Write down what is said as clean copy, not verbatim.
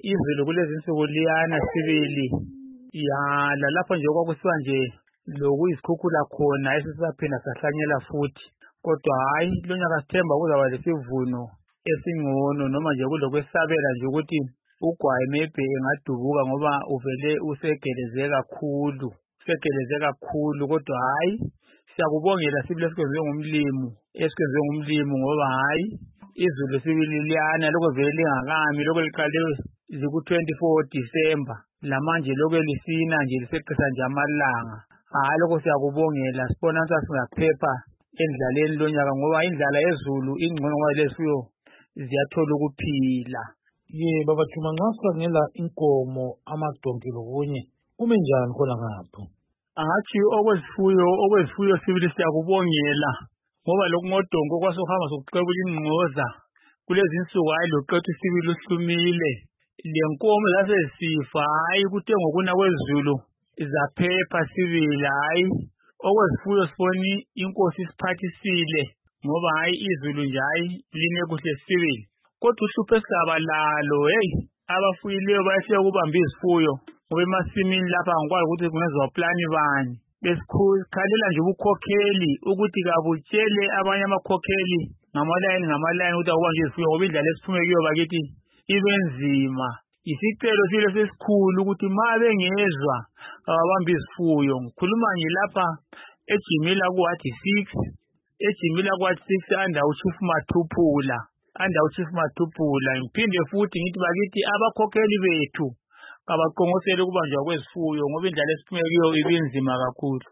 izulu kulezinsuku liyana sibili. Ya lapho nje okwakusiwa nje lokuyizikhukhula khona esisaphinda sahlanyela futhi. Kodwa hayi lonyaka sithemba kuzaba lesivuno esingcono noma nje kulokwesabela nje ukuthi ugwayi maybe engadubuka ngoba uvele usegeleze kakhulu. Kodwa hayi siyakubongela sibili esikwenziwe ngumlimu ngoba hayi izulu sibili liyana lokho vele lingakami lokho liqale ziku-24 December lamanje lokho lisina nje liseqisa nje amalanga. Hayi lokho siyakubongela sibona singaphepha endlaleni lonyaka ngoba indlala yezulu ingcono ngoba lezifuyo ziyathola ukuphila. Baba Juma, nxa sikhangela inkomo, amadonki lokunye kume njani khona ngapho? Angathi okwezifuyo sibili siyakubongela ngoba lokhu ngodongo kwasuhamba sokuqebula ingqoza kulezi insuku hayi loqethu sibili uhlumile. Lenkomo zasezisifa hayi kuthe ngokuna kwezulu zaphepha sibili hayi. Okwezifuyo siboni inkosi isiphathisile ngoba hayi izulu nje hayi line kuhle sibili. Kodwa uhlupho esigaba lalo abafuyileyo bayehluleka ukubamba izifuyo ngoba emasimini lapha angikwazi ukuthi kungenziwa plani bani. Besikhalela nje ubukhokheli ukuthi kabutshele abanye amakhokheli ngamalayini ukuthi akubanjwe izifuyo ngoba indlela esiphume kiyo bakithi ibe nzima. Isicelo silo sesikhulu ukuthi ma bengezwa ababamba izifuyo. Ngikhuluma nje lapha eJimila kuwathi 6 under uChief Mathuphula. Ngiphinde futhi ngithi bakithi abakhokheli bethu kabaqonqosele ukubanjwa kwezifuyo ngoba indlela esiphume kiyo ibinzima kakhulu.